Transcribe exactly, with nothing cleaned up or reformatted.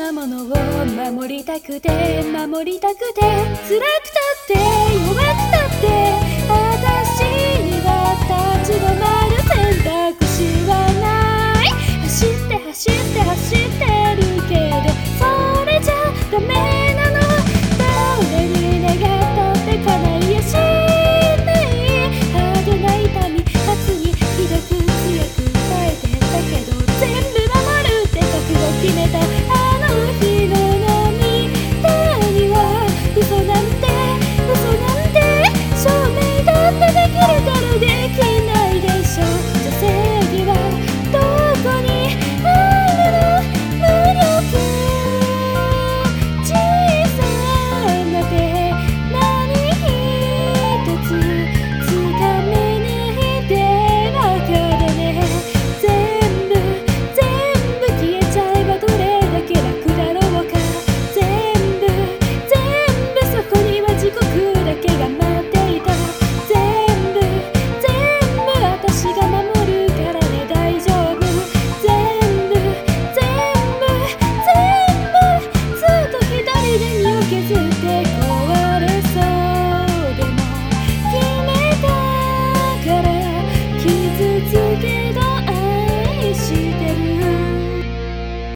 なものを守りたくて守りたくて、辛くたって弱くたって私には立ち止まる選択肢はない。走って走って走って